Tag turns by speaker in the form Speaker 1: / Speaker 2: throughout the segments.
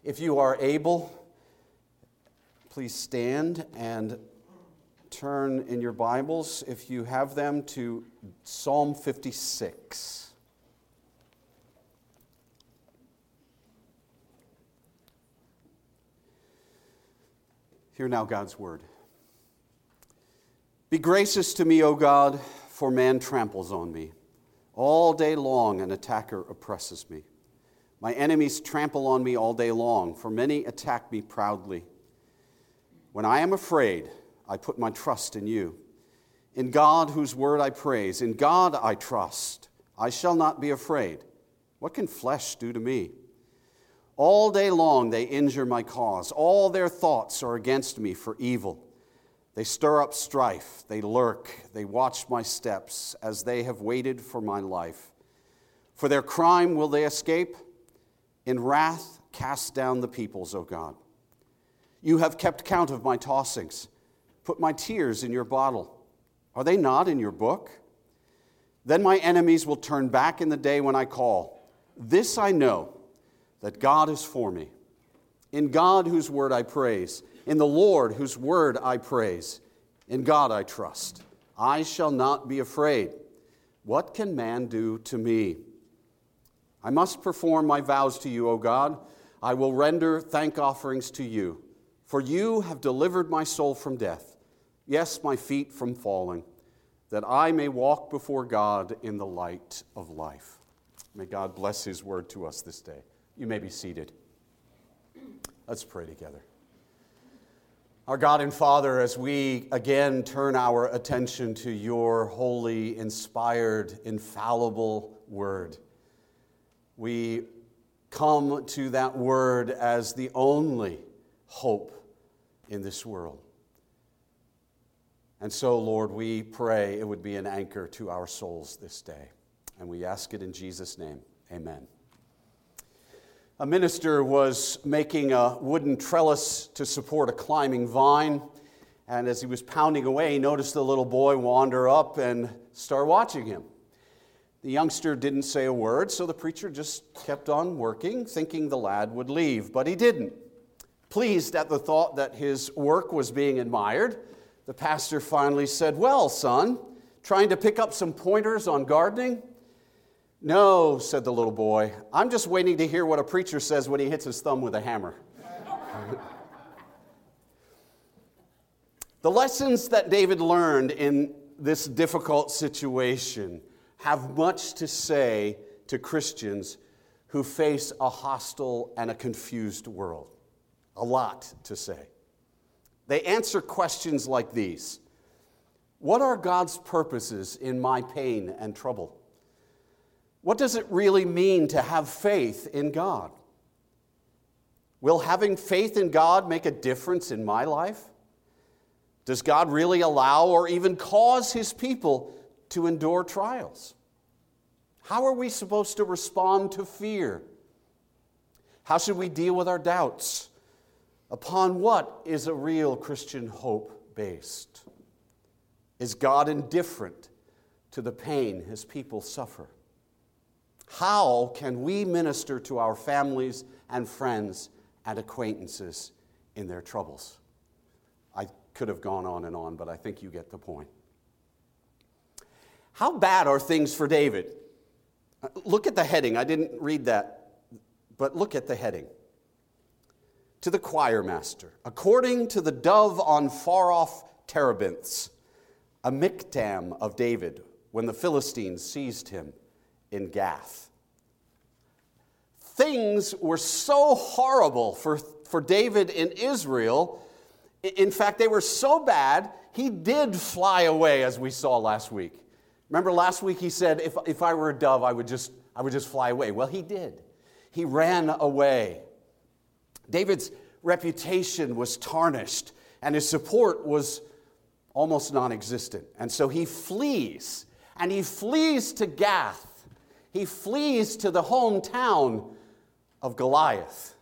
Speaker 1: If you are able, please stand and turn in your Bibles, if you have them, to Psalm 56. Hear now God's word. Be gracious to me, O God, for man tramples on me. All day long an attacker oppresses me. My enemies trample on me all day long, for many attack me proudly. When I am afraid, I put my trust in you. In God, whose word I praise, in God I trust. I shall not be afraid. What can flesh do to me? All day long they injure my cause. All their thoughts are against me for evil. They stir up strife. They lurk. They watch my steps as they have waited for my life. For their crime will they escape? In wrath cast down the peoples, O God. You have kept count of my tossings. Put my tears in your bottle. Are they not in your book? Then my enemies will turn back in the day when I call. This I know, that God is for me. In God, whose word I praise. In the Lord, whose word I praise. In God I trust. I shall not be afraid. What can man do to me? I must perform my vows to you, O God. I will render thank offerings to you. For you have delivered my soul from death, yes, my feet from falling, that I may walk before God in the light of life. May God bless his word to us this day. You may be seated. Let's pray together. Our God and Father, as we again turn our attention to your holy, inspired, infallible word, we come to that word as the only hope in this world. And so, Lord, we pray it would be an anchor to our souls this day. And we ask it in Jesus' name. Amen. A minister was making a wooden trellis to support a climbing vine. And as he was pounding away, he noticed a little boy wander up and start watching him. The youngster didn't say a word, so the preacher just kept on working, thinking the lad would leave, but he didn't. Pleased at the thought that his work was being admired, the pastor finally said, "Well, son, trying to pick up some pointers on gardening?" "No," said the little boy, "I'm just waiting to hear what a preacher says when he hits his thumb with a hammer." The lessons that David learned in this difficult situation have much to say to Christians who face a hostile and a confused world. A lot to say. They answer questions like these. What are God's purposes in my pain and trouble? What does it really mean to have faith in God? Will having faith in God make a difference in my life? Does God really allow or even cause his people to endure trials? How are we supposed to respond to fear? How should we deal with our doubts? Upon what is a real Christian hope based? Is God indifferent to the pain his people suffer? How can we minister to our families and friends and acquaintances in their troubles? I could have gone on and on, but I think you get the point. How bad are things for David? Look at the heading. I didn't read that, but look at the heading. To the choir master, according to the dove on far-off terebinths, a miktam of David when the Philistines seized him in Gath. Things were so horrible for David in Israel. In fact, they were so bad, he did fly away, as we saw last week. Remember last week he said, if I were a dove, I would just fly away. Well, he did. He ran away. David's reputation was tarnished, and his support was almost non-existent. And so he flees, and he flees to Gath. He flees to the hometown of Goliath.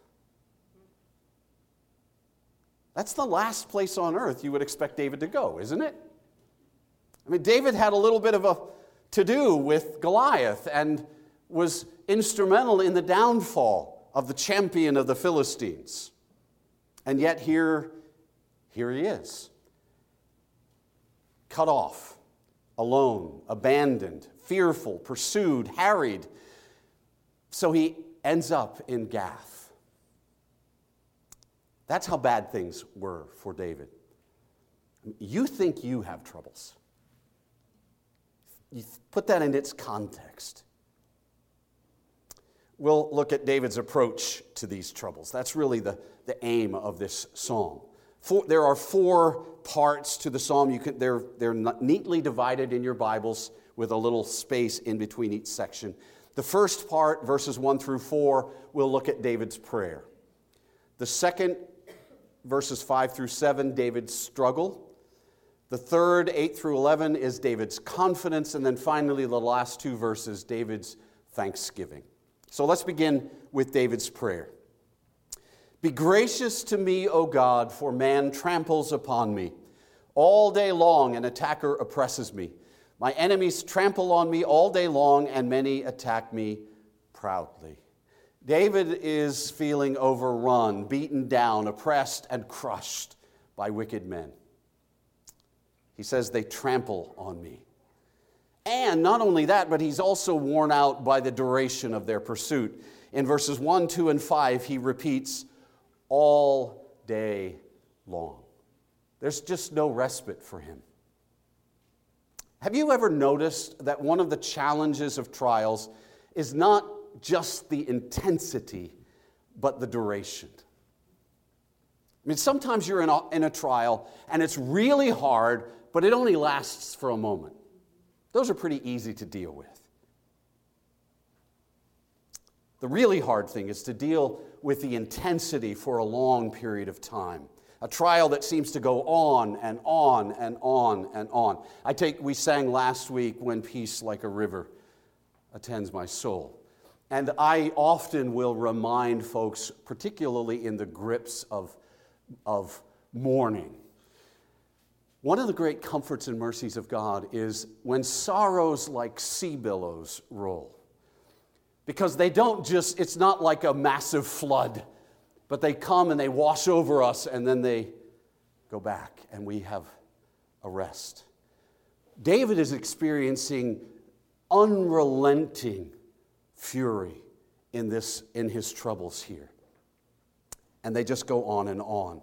Speaker 1: That's the last place on earth you would expect David to go, isn't it? I mean, David had a little bit of a to-do with Goliath and was instrumental in the downfall of the champion of the Philistines. And yet here he is, cut off, alone, abandoned, fearful, pursued, harried. So he ends up in Gath. That's how bad things were for David. You think you have troubles. You put that in its context. We'll look at David's approach to these troubles. That's really the aim of this psalm. There are 4 parts to the psalm. They're neatly divided in your Bibles with a little space in between each section. The first part, verses 1 through 4, we'll look at David's prayer. The second, verses 5 through 7, David's struggle. The third, 8 through 11, is David's confidence. And then finally, the last 2 verses, David's thanksgiving. So let's begin with David's prayer. Be gracious to me, O God, for man tramples upon me. All day long an attacker oppresses me. My enemies trample on me all day long, and many attack me proudly. David is feeling overrun, beaten down, oppressed, and crushed by wicked men. He says they trample on me. And not only that, but he's also worn out by the duration of their pursuit. In verses 1, 2, and 5, he repeats, all day long. There's just no respite for him. Have you ever noticed that one of the challenges of trials is not just the intensity, but the duration? I mean, sometimes you're in a trial and it's really hard, but it only lasts for a moment. Those are pretty easy to deal with. The really hard thing is to deal with the intensity for a long period of time. A trial that seems to go on and on and on and on. We sang last week, when peace like a river attends my soul. And I often will remind folks, particularly in the grips of mourning, one of the great comforts and mercies of God is when sorrows like sea billows roll. Because it's not like a massive flood, but they come and they wash over us and then they go back and we have a rest. David is experiencing unrelenting fury in his troubles here. And they just go on and on.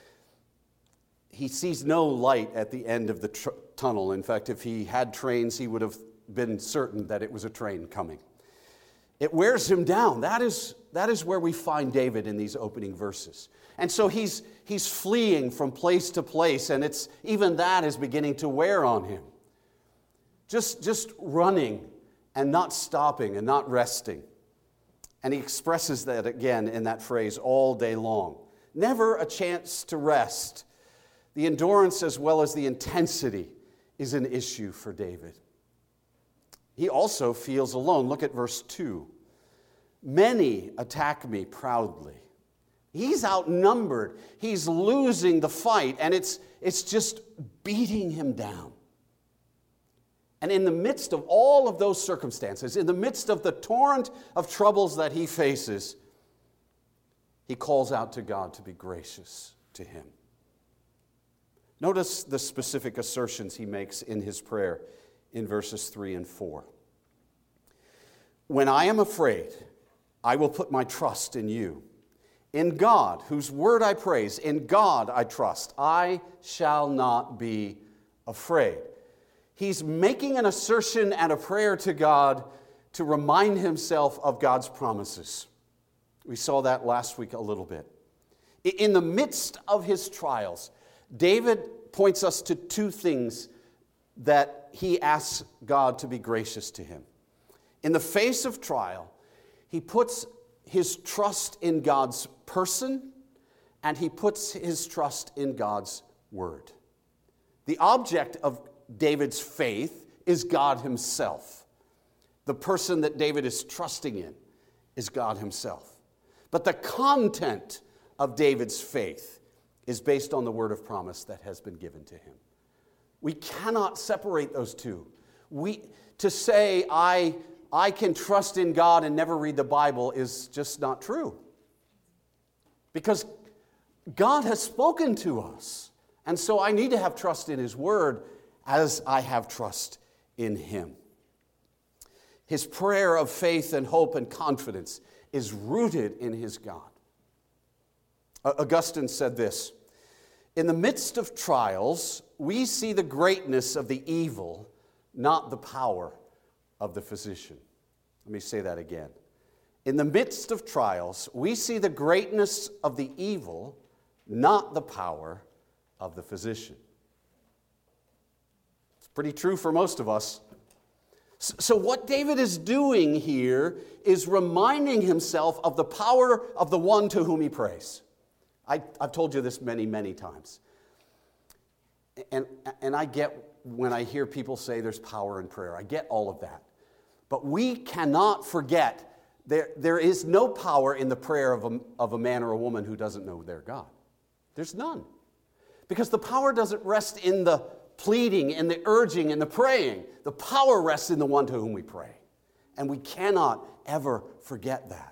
Speaker 1: He sees no light at the end of the tunnel. In fact, if he had trains, he would have been certain that it was a train coming. It wears him down. That is where we find David in these opening verses. And so he's fleeing from place to place, and even that is beginning to wear on him. Just running and not stopping and not resting. And he expresses that again in that phrase, all day long. Never a chance to rest. The endurance as well as the intensity is an issue for David. He also feels alone. Look at verse 2. Many attack me proudly. He's outnumbered. He's losing the fight, and it's just beating him down. And in the midst of all of those circumstances, in the midst of the torrent of troubles that he faces, he calls out to God to be gracious to him. Notice the specific assertions he makes in his prayer in verses 3 and 4. When I am afraid, I will put my trust in you. In God, whose word I praise, in God I trust. I shall not be afraid. He's making an assertion and a prayer to God to remind himself of God's promises. We saw that last week a little bit. In the midst of his trials, David points us to 2 things that he asks God to be gracious to him. In the face of trial, he puts his trust in God's person, and he puts his trust in God's word. The object of David's faith is God himself. The person that David is trusting in is God himself. But the content of David's faith is based on the word of promise that has been given to him. We cannot separate those two. To say, I I can trust in God and never read the Bible is just not true. Because God has spoken to us. And so I need to have trust in His Word as I have trust in Him. His prayer of faith and hope and confidence is rooted in his God. Augustine said this, "In the midst of trials, we see the greatness of the evil, not the power of the physician." Let me say that again. In the midst of trials, we see the greatness of the evil, not the power of the physician. It's pretty true for most of us. So what David is doing here is reminding himself of the power of the one to whom he prays. I've told you this many, many times. And I get when I hear people say there's power in prayer. I get all of that. But we cannot forget there is no power in the prayer of a man or a woman who doesn't know their God. There's none. Because the power doesn't rest in the pleading and the urging and the praying. The power rests in the one to whom we pray. And we cannot ever forget that.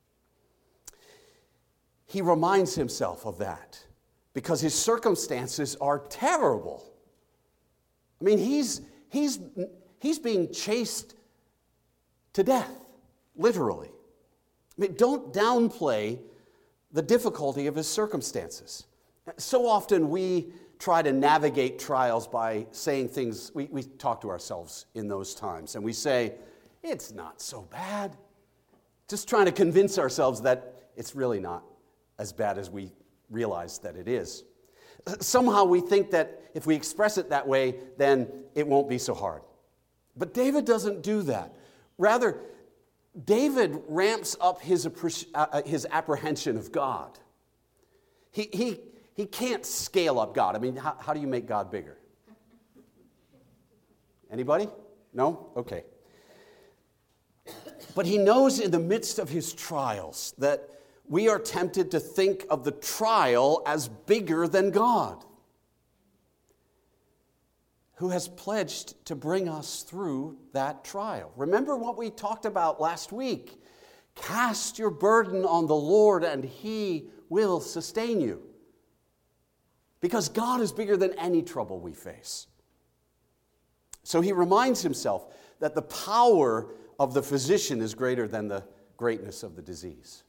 Speaker 1: He reminds himself of that because his circumstances are terrible. I mean, he's being chased to death, literally. I mean, don't downplay the difficulty of his circumstances. So often we try to navigate trials by saying things, we talk to ourselves in those times, and we say, it's not so bad. Just trying to convince ourselves that it's really not as bad as we realize that it is. Somehow we think that if we express it that way, then it won't be so hard. But David doesn't do that. Rather, David ramps up his apprehension of God. He can't scale up God. I mean, how do you make God bigger? Anybody? No? Okay. But he knows in the midst of his trials that we are tempted to think of the trial as bigger than God, who has pledged to bring us through that trial. Remember what we talked about last week. Cast your burden on the Lord and He will sustain you. Because God is bigger than any trouble we face. So he reminds himself that the power of the physician is greater than the greatness of the disease.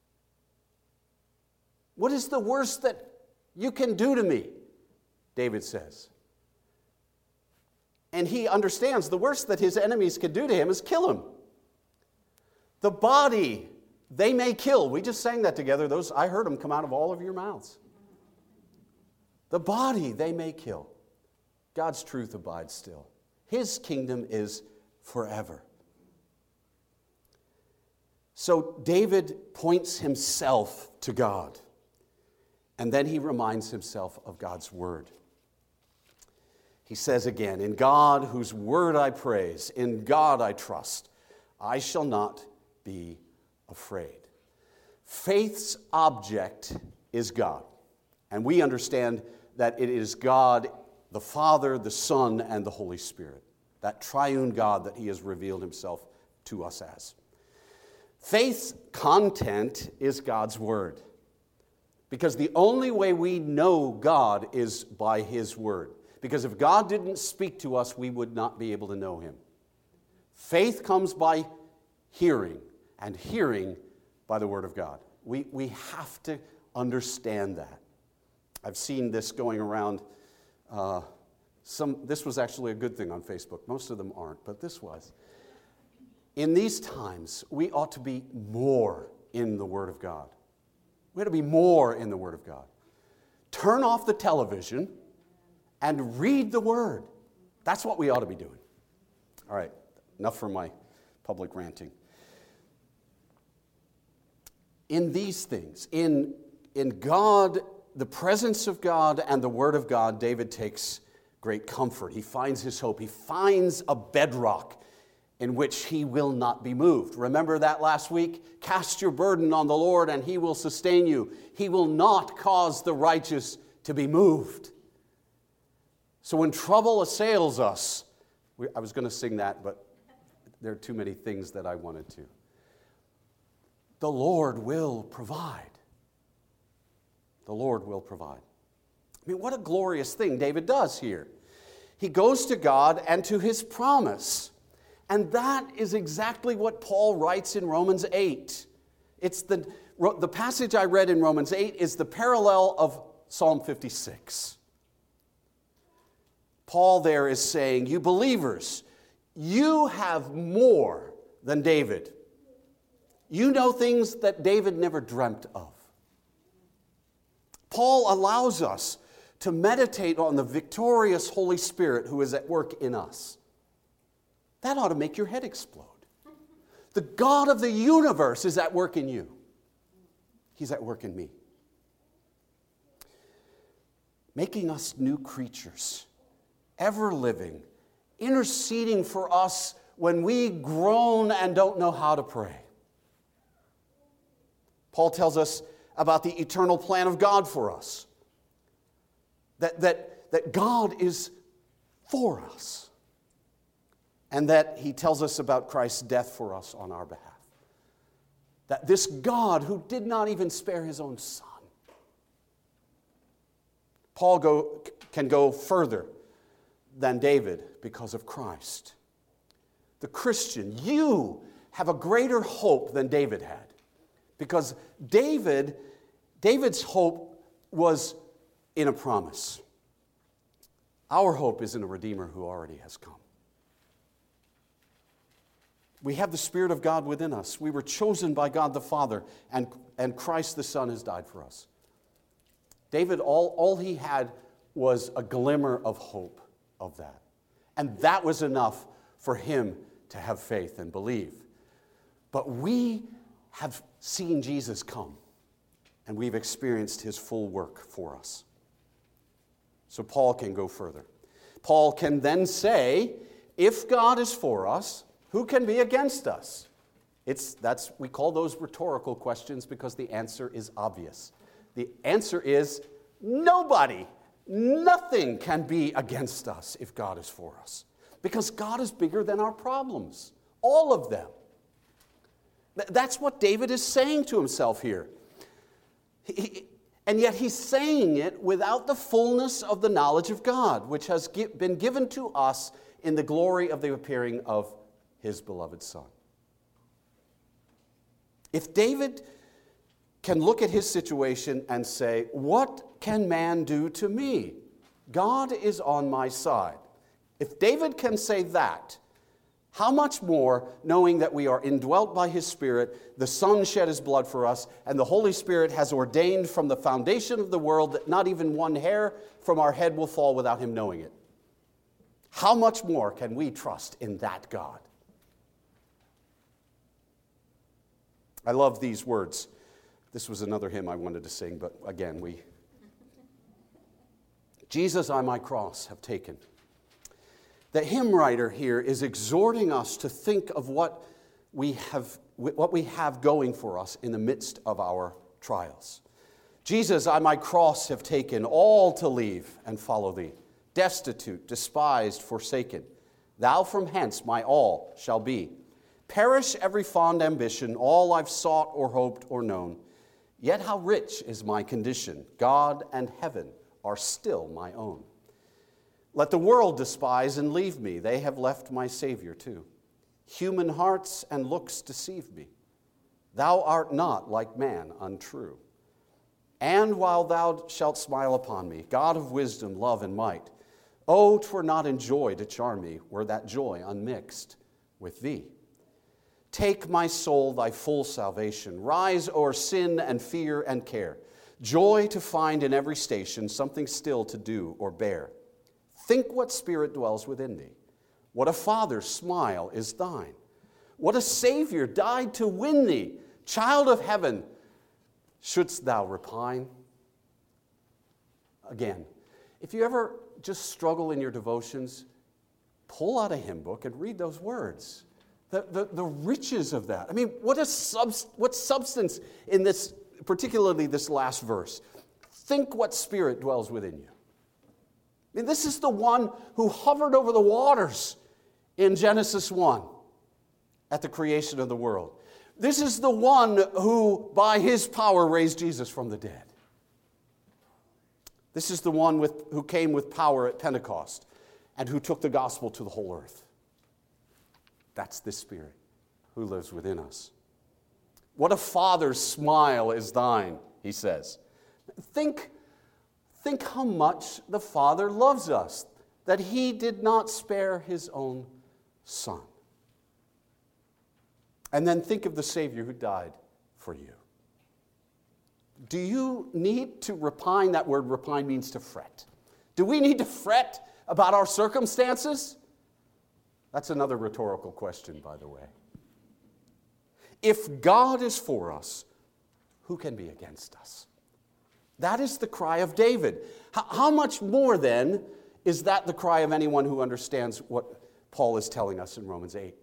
Speaker 1: What is the worst that you can do to me? David says. And he understands the worst that his enemies can do to him is kill him. The body they may kill. We just sang that together. I heard them come out of all of your mouths. The body they may kill. God's truth abides still. His kingdom is forever. So David points himself to God. And then he reminds himself of God's word. He says again, "In God, whose word I praise, in God I trust, I shall not be afraid." Faith's object is God. And we understand that it is God, the Father, the Son, and the Holy Spirit. That triune God that he has revealed himself to us as. Faith's content is God's word. Because the only way we know God is by his word. Because if God didn't speak to us, we would not be able to know him. Faith comes by hearing, and hearing by the word of God. We have to understand that. I've seen this going around. This was actually a good thing on Facebook. Most of them aren't, but this was. In these times, we ought to be more in the Word of God. We ought to be more in the Word of God. Turn off the television and read the Word. That's what we ought to be doing. All right, enough for my public ranting. In these things, in God, the presence of God and the Word of God, David takes great comfort. He finds his hope. He finds a bedrock in which he will not be moved. Remember that last week? Cast your burden on the Lord and he will sustain you. He will not cause the righteous to be moved. So when trouble assails us, I was going to sing that, but there are too many things that I wanted to. The Lord will provide. The Lord will provide. I mean, what a glorious thing David does here. He goes to God and to his promise. And that is exactly what Paul writes in Romans 8. It's the passage I read in Romans 8 is the parallel of Psalm 56. Paul there is saying, you believers, you have more than David. You know things that David never dreamt of. Paul allows us to meditate on the victorious Holy Spirit who is at work in us. That ought to make your head explode. The God of the universe is at work in you. He's at work in me. Making us new creatures, ever living, interceding for us when we groan and don't know how to pray. Paul tells us about the eternal plan of God for us. That God is for us. And that he tells us about Christ's death for us on our behalf. That this God who did not even spare his own son. Paul can go further than David because of Christ. The Christian, you have a greater hope than David had. Because David's hope was in a promise. Our hope is in a Redeemer who already has come. We have the Spirit of God within us. We were chosen by God the Father, and Christ the Son has died for us. David, all he had was a glimmer of hope of that. And that was enough for him to have faith and believe. But we have seen Jesus come, and we've experienced his full work for us. So Paul can go further. Paul can then say, if God is for us, who can be against us? We call those rhetorical questions because the answer is obvious. The answer is nobody, nothing can be against us if God is for us. Because God is bigger than our problems, all of them. That's what David is saying to himself here. And yet he's saying it without the fullness of the knowledge of God, which has been given to us in the glory of the appearing of his beloved Son. If David can look at his situation and say, what can man do to me? God is on my side. If David can say that, how much more, knowing that we are indwelt by his Spirit, the Son shed his blood for us, and the Holy Spirit has ordained from the foundation of the world that not even one hair from our head will fall without him knowing it. How much more can we trust in that God? I love these words. This was another hymn I wanted to sing, but again, Jesus, I my cross have taken. The hymn writer here is exhorting us to think of what we have going for us in the midst of our trials. Jesus, I my cross have taken, all to leave and follow thee. Destitute, despised, forsaken. Thou from hence my all shall be. Perish every fond ambition, all I've sought or hoped or known. Yet how rich is my condition. God and heaven are still my own. Let the world despise and leave me. They have left my Savior too. Human hearts and looks deceive me. Thou art not like man untrue. And while thou shalt smile upon me, God of wisdom, love, and might, oh, 'twere not in joy to charm me, were that joy unmixed with thee. Take, my soul, thy full salvation. Rise o'er sin and fear and care. Joy to find in every station something still to do or bear. Think what spirit dwells within thee. What a Father's smile is thine. What a Savior died to win thee. Child of heaven, shouldst thou repine? Again, if you ever just struggle in your devotions, pull out a hymn book and read those words. The riches of that. I mean, what substance in this, particularly this last verse. Think what spirit dwells within you. I mean, this is the one who hovered over the waters in Genesis 1. at the creation of the world. This is the one who, by his power, raised Jesus from the dead. This is the one who came with power at Pentecost and who took the gospel to the whole earth. That's this Spirit who lives within us. What a Father's smile is thine, he says. Think how much the Father loves us, that he did not spare his own Son. And then think of the Savior who died for you. Do you need to repine? That word repine means to fret. Do we need to fret about our circumstances? That's another rhetorical question, by the way. If God is for us, who can be against us? That is the cry of David. How much more, then, is that the cry of anyone who understands what Paul is telling us in Romans 8?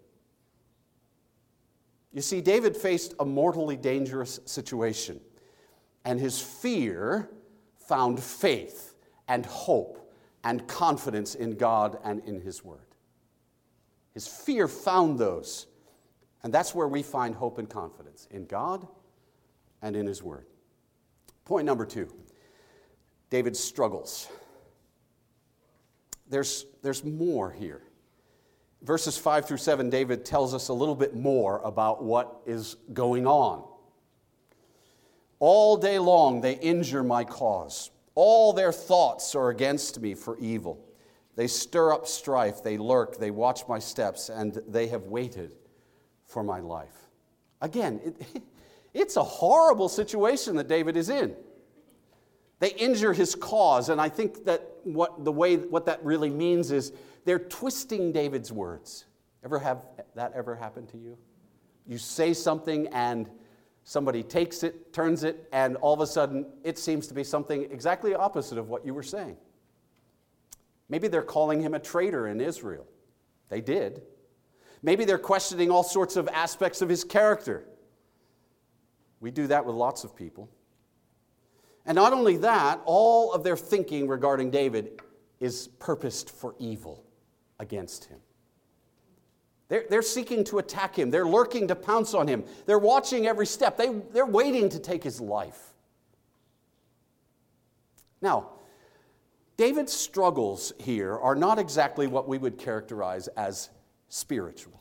Speaker 1: You see, David faced a mortally dangerous situation, and his fear found faith and hope and confidence in God and in his word. His fear found those, and that's where we find hope and confidence, in God and in his word. Point number 2, David's struggles. There's more here. Verses 5 through 7, David tells us a little bit more about what is going on. All day long they injure my cause. All their thoughts are against me for evil. They stir up strife, they lurk, they watch my steps, and they have waited for my life. Again, it's a horrible situation that David is in. They injure his cause, and I think that what that really means is they're twisting David's words. Ever have that ever happen to you? You say something and somebody takes it, turns it, and all of a sudden it seems to be something exactly opposite of what you were saying. Maybe they're calling him a traitor in Israel. They did. Maybe they're questioning all sorts of aspects of his character. We do that with lots of people. And not only that, all of their thinking regarding David is purposed for evil against him. They're seeking to attack him. They're lurking to pounce on him. They're watching every step. They're waiting to take his life. Now, David's struggles here are not exactly what we would characterize as spiritual.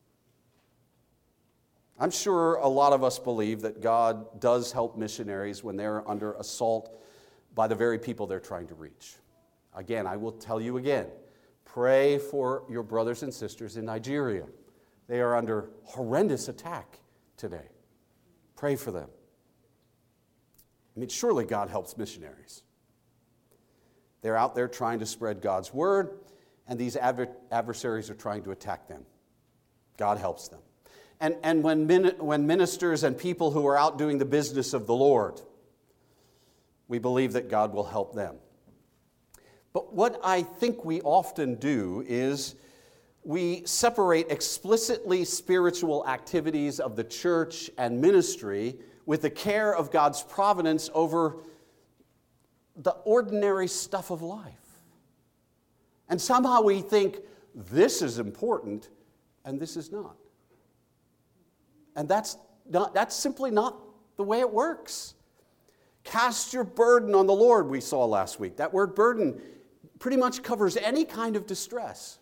Speaker 1: I'm sure a lot of us believe that God does help missionaries when they're under assault by the very people they're trying to reach. Again, I will tell you again, pray for your brothers and sisters in Nigeria. They are under horrendous attack today. Pray for them. I mean, surely God helps missionaries. They're out there trying to spread God's word, and these adversaries are trying to attack them. God helps them. And when ministers and people who are out doing the business of the Lord, we believe that God will help them. But what I think we often do is we separate explicitly spiritual activities of the church and ministry with the care of God's providence over the ordinary stuff of life. And somehow we think this is important and this is not. And that's simply not the way it works. Cast your burden on the Lord, we saw last week. That word burden pretty much covers any kind of distress.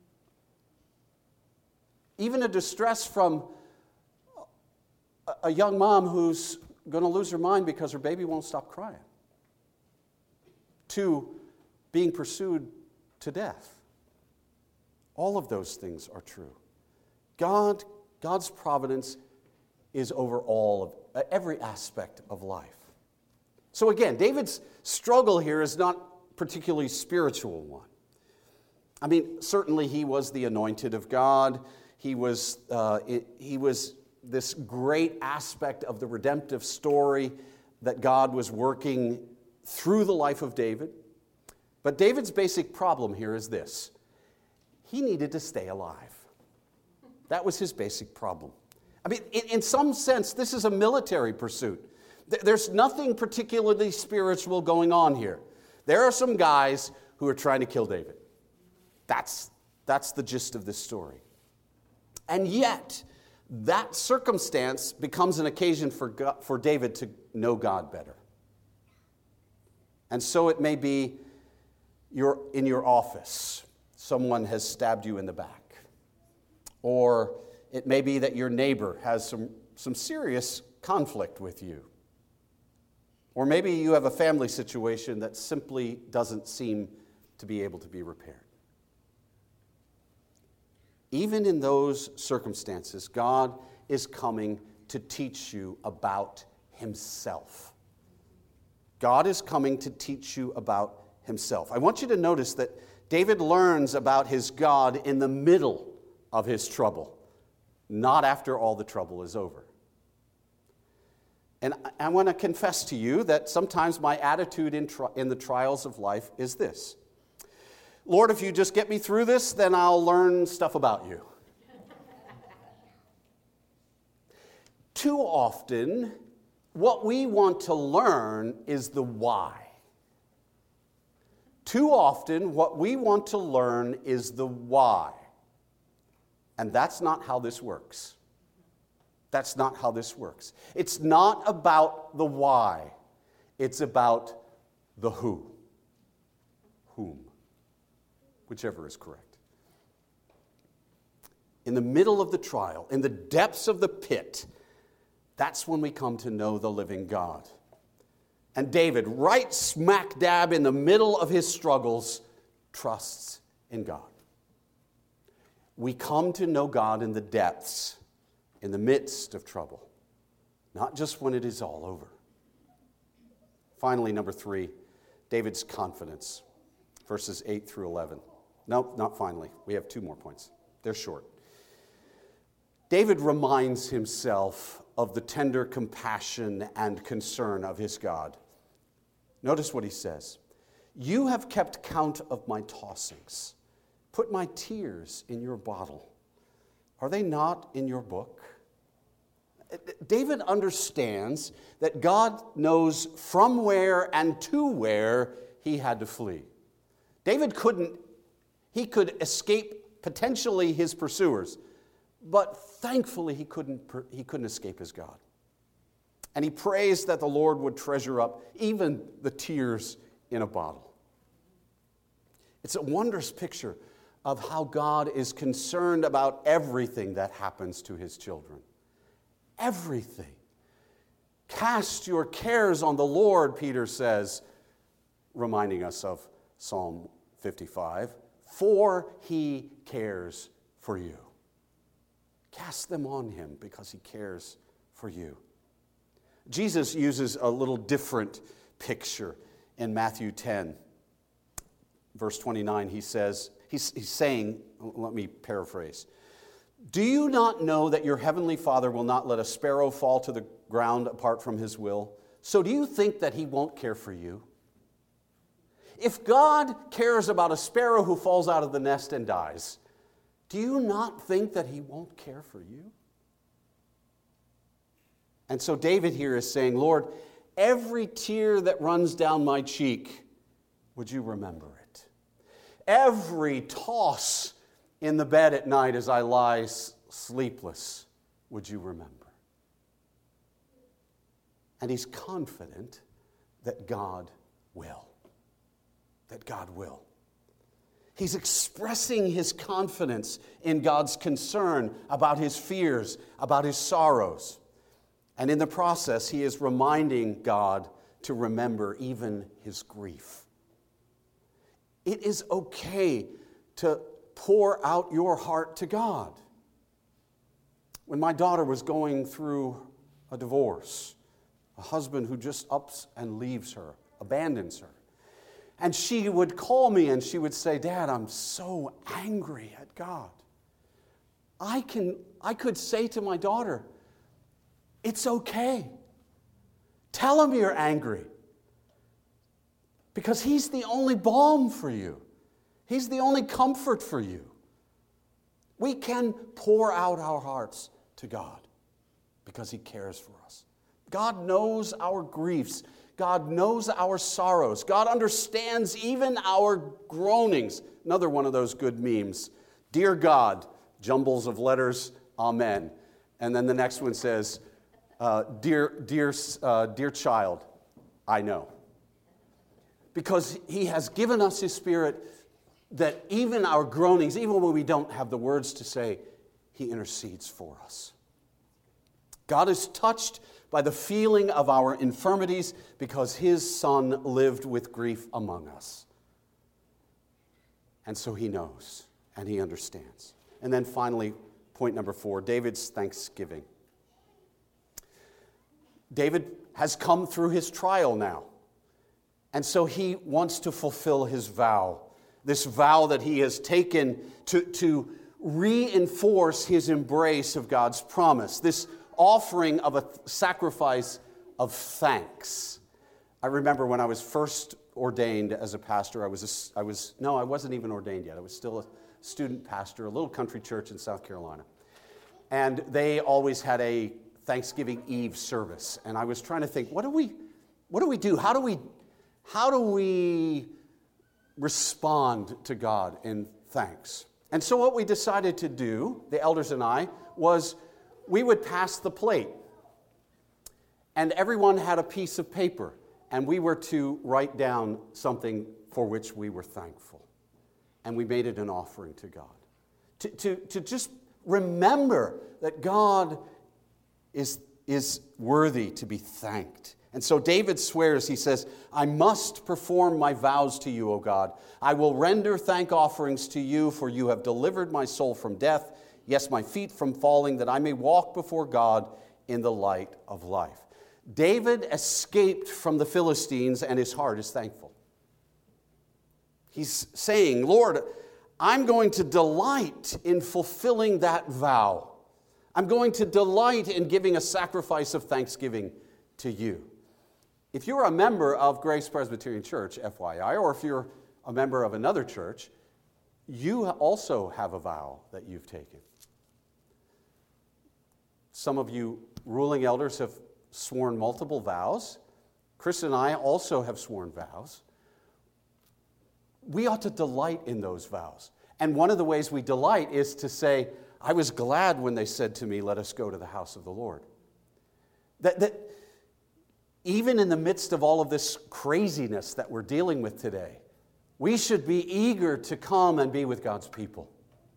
Speaker 1: Even a distress from a young mom who's going to lose her mind because her baby won't stop crying, to being pursued to death. All of those things are true. God's providence is over all of every aspect of life. So again, David's struggle here is not particularly spiritual one. I mean, certainly he was the anointed of God. He was this great aspect of the redemptive story that God was working through the life of David. But David's basic problem here is this: he needed to stay alive. That was his basic problem. I mean, in some sense, this is a military pursuit. There's nothing particularly spiritual going on here. There are some guys who are trying to kill David. That's the gist of this story. And yet, that circumstance becomes an occasion for David to know God better. And so it may be in your office, someone has stabbed you in the back. Or it may be that your neighbor has some serious conflict with you. Or maybe you have a family situation that simply doesn't seem to be able to be repaired. Even in those circumstances, God is coming to teach you about himself. God is coming to teach you about himself. I want you to notice that David learns about his God in the middle of his trouble, not after all the trouble is over. And I want to confess to you that sometimes my attitude in the trials of life is this: Lord, if you just get me through this, then I'll learn stuff about you. Too often, what we want to learn is the why. Too often, what we want to learn is the why. And that's not how this works. That's not how this works. It's not about the why. It's about the who. Whom. Whichever is correct. In the middle of the trial, in the depths of the pit, that's when we come to know the living God. And David, right smack dab in the middle of his struggles, trusts in God. We come to know God in the depths, in the midst of trouble, not just when it is all over. Finally, number 3, David's confidence, verses 8 through 11. No, not finally. We have 2 more points. They're short. David reminds himself of the tender compassion and concern of his God. Notice what he says. You have kept count of my tossings. Put my tears in your bottle. Are they not in your book? David understands that God knows from where and to where he had to flee. David could escape potentially his pursuers, but thankfully he couldn't escape his God. And he prays that the Lord would treasure up even the tears in a bottle. It's a wondrous picture of how God is concerned about everything that happens to his children. Everything. Cast your cares on the Lord, Peter says, reminding us of Psalm 55, for he cares for you. Cast them on him because he cares for you. Jesus uses a little different picture in Matthew 10, verse 29. He says, he's saying, let me paraphrase, do you not know that your heavenly Father will not let a sparrow fall to the ground apart from his will? So do you think that he won't care for you? If God cares about a sparrow who falls out of the nest and dies, do you not think that he won't care for you? And so David here is saying, Lord, every tear that runs down my cheek, would you remember it? Every toss in the bed at night as I lie sleepless, would you remember? And he's confident that God will. That God will. He's expressing his confidence in God's concern about his fears, about his sorrows. And in the process, he is reminding God to remember even his grief. It is okay to pour out your heart to God. When my daughter was going through a divorce, a husband who just ups and leaves her, abandons her, and she would call me and she would say, Dad, I'm so angry at God. I could say to my daughter, it's okay. Tell him you're angry. Because he's the only balm for you. He's the only comfort for you. We can pour out our hearts to God because he cares for us. God knows our griefs. God knows our sorrows. God understands even our groanings. Another one of those good memes. Dear God, jumbles of letters, amen. And then the next one says, dear child, I know. Because he has given us his Spirit that even our groanings, even when we don't have the words to say, he intercedes for us. God is touched by the feeling of our infirmities because his Son lived with grief among us. And so he knows and he understands. And then finally, point number 4, David's thanksgiving. David has come through his trial now. And so he wants to fulfill his vow, this vow that he has taken to reinforce his embrace of God's promise, this offering of a sacrifice of thanks. I remember when I was first ordained as a pastor, I wasn't even ordained yet. I was still a student pastor, a little country church in South Carolina. And they always had a Thanksgiving Eve service. And I was trying to think, what do we do? How do we respond to God in thanks? And so what we decided to do, the elders and I, was we would pass the plate. And everyone had a piece of paper. And we were to write down something for which we were thankful. And we made it an offering to God. To just remember that God is worthy to be thanked. And so David swears, he says, I must perform my vows to you, O God. I will render thank offerings to you, for you have delivered my soul from death, yes, my feet from falling, that I may walk before God in the light of life. David escaped from the Philistines, and his heart is thankful. He's saying, Lord, I'm going to delight in fulfilling that vow. I'm going to delight in giving a sacrifice of thanksgiving to you. If you're a member of Grace Presbyterian Church, FYI, or if you're a member of another church, you also have a vow that you've taken. Some of you ruling elders have sworn multiple vows. Chris and I also have sworn vows. We ought to delight in those vows. And one of the ways we delight is to say, I was glad when they said to me, let us go to the house of the Lord. That even in the midst of all of this craziness that we're dealing with today, we should be eager to come and be with God's people.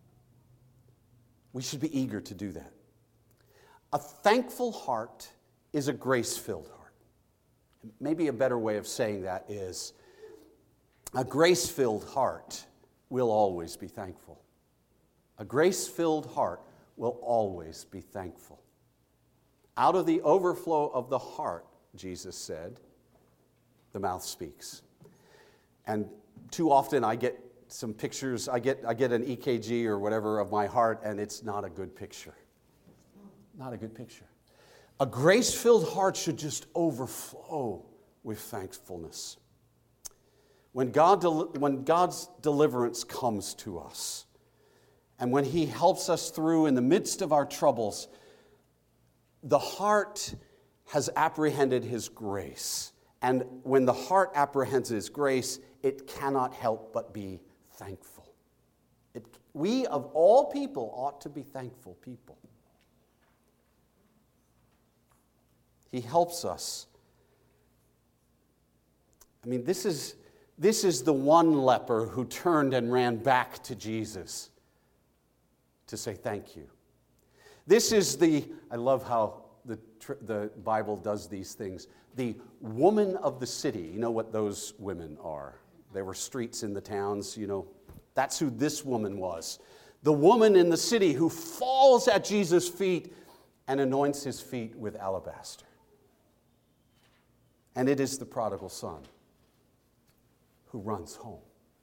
Speaker 1: We should be eager to do that. A thankful heart is a grace-filled heart. Maybe a better way of saying that is a grace-filled heart will always be thankful. A grace-filled heart will always be thankful. Out of the overflow of the heart, Jesus said, the mouth speaks. And too often I get some pictures, I get an EKG or whatever of my heart, and it's not a good picture. Not a good picture. A grace-filled heart should just overflow with thankfulness. When God's deliverance comes to us, and when he helps us through in the midst of our troubles, the heart has apprehended his grace. And when the heart apprehends his grace, it cannot help but be thankful. We, of all people, ought to be thankful people. He helps us. I mean, this is the one leper who turned and ran back to Jesus to say thank you. This is I love how the Bible does these things. The woman of the city, you know what those women are. There were streets in the towns, that's who this woman was. The woman in the city who falls at Jesus' feet and anoints his feet with alabaster. And it is the prodigal son who runs home.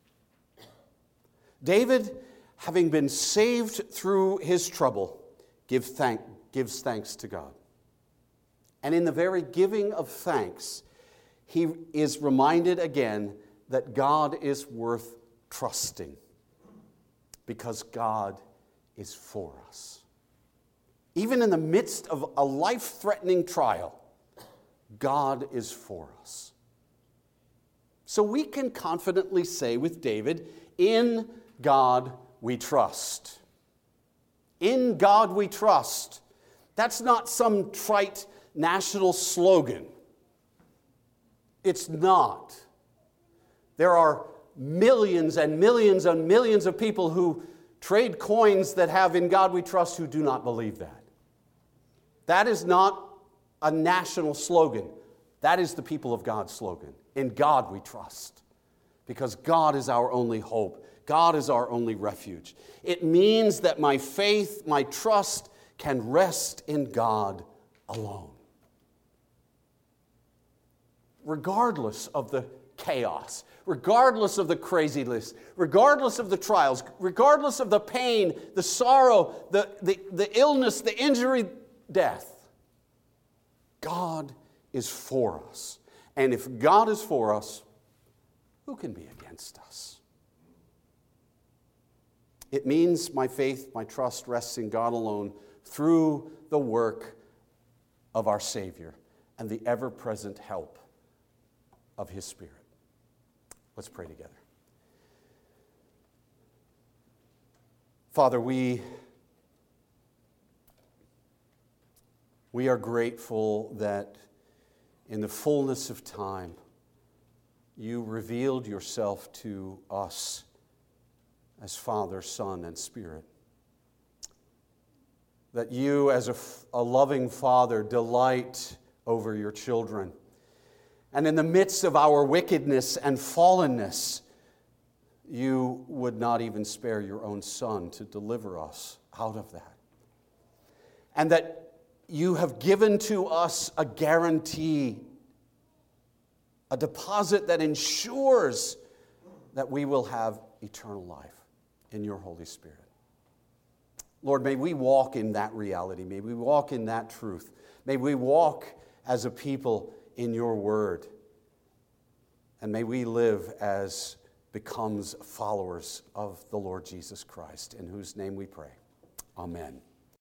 Speaker 1: David, having been saved through his trouble, gives thanks to God. And in the very giving of thanks, he is reminded again that God is worth trusting because God is for us. Even in the midst of a life-threatening trial, God is for us. So we can confidently say with David, in God we trust. In God we trust. That's not some trite national slogan. It's not. There are millions and millions and millions of people who trade coins that have "In God We Trust" who do not believe that. That is not a national slogan. That is the people of God slogan. In God we trust. Because God is our only hope. God is our only refuge. It means that my faith, my trust can rest in God alone. Regardless of the chaos, regardless of the craziness, regardless of the trials, regardless of the pain, the sorrow, the illness, the injury, death, God is for us. And if God is for us, who can be against us? It means my faith, my trust rests in God alone through the work of our Savior and the ever-present help of His Spirit. Let's pray together. Father, we are grateful that in the fullness of time, you revealed yourself to us as Father, Son, and Spirit. That you, as a loving Father, delight over your children. And in the midst of our wickedness and fallenness, you would not even spare your own Son to deliver us out of that. And that you have given to us a guarantee, a deposit that ensures that we will have eternal life in your Holy Spirit. Lord, may we walk in that reality. May we walk in that truth. May we walk as a people in your word. And may we live as becomes followers of the Lord Jesus Christ, in whose name we pray. Amen.